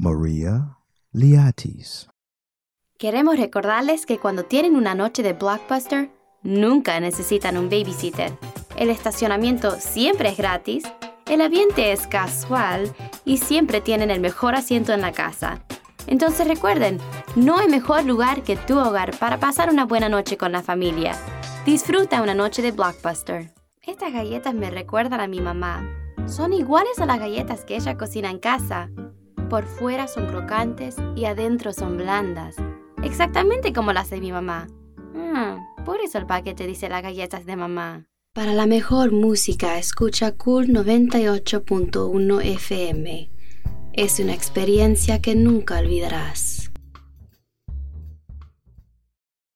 Maria Liatis. Queremos recordarles que cuando tienen una noche de Blockbuster, nunca necesitan un babysitter. El estacionamiento siempre es gratis, el ambiente es casual y siempre tienen el mejor asiento en la casa. Entonces recuerden, no hay mejor lugar que tu hogar para pasar una buena noche con la familia. Disfruta una noche de Blockbuster. Estas galletas me recuerdan a mi mamá. Son iguales a las galletas que ella cocina en casa. Por fuera son crocantes y adentro son blandas. Exactamente como las de mi mamá. Por eso el paquete dice las galletas de mamá. Para la mejor música, escucha Cool 98.1 FM. Es una experiencia que nunca olvidarás.